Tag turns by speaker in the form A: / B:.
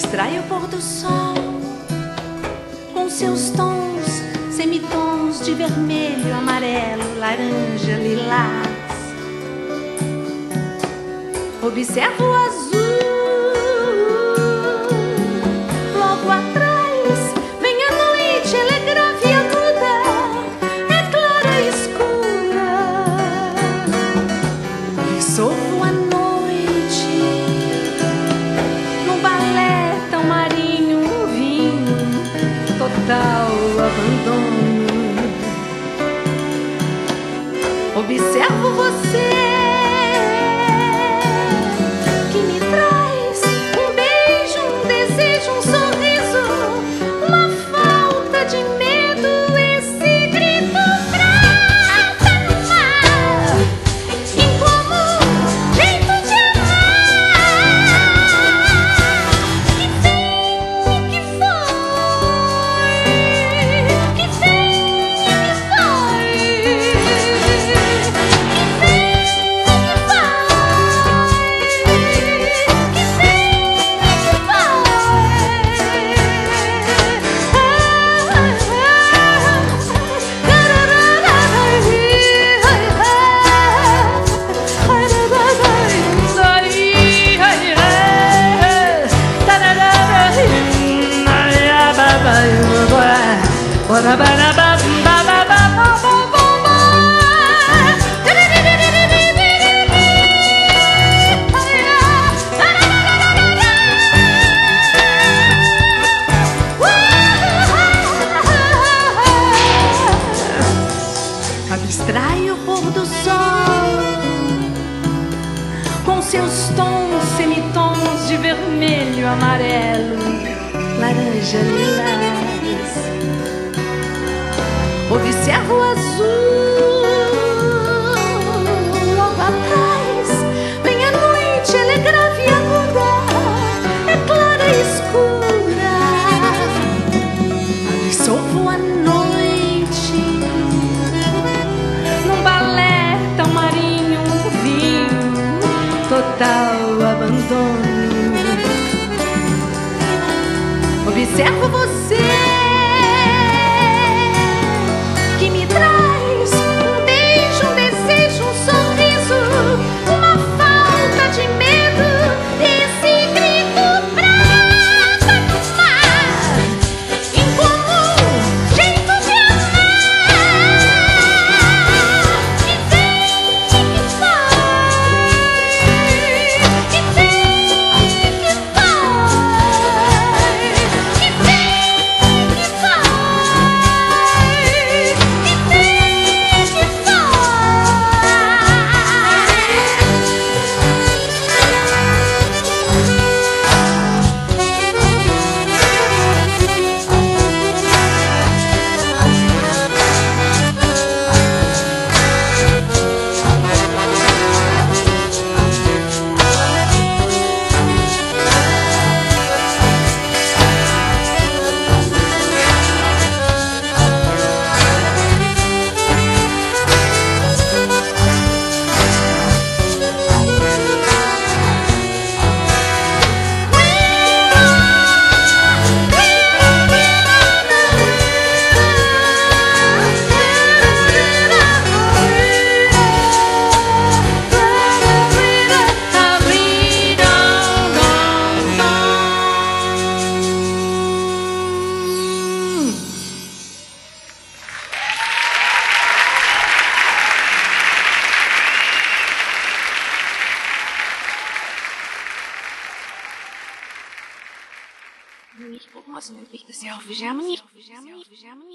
A: Abstrai o pôr do sol com seus tons, semitons de vermelho, amarelo, laranja, lilás. Observa o azul, logo atrás vem a noite, ela é grave e aguda, é clara e escura. Dissolvo a noite num balé tão marinho, um vinho, total abandono. Observo você, abstrai o pôr do sol com seus tons, semitons de vermelho, amarelo, laranja, lilás. Observa o azul, logo atrás vem a noite, ela é grave e aguda, é clara e escura. Dissolvo a noite num balé tão marinho, um vinho, total abandono. Observo você, que me traz um beijo, um desejo, um sorriso, uma falta de medo, esse grito pra acalmar, incomum jeito de amar, que vem, que vai, que vem, que vai, que vem, que
B: Nicht, wo muss man sich das ja auch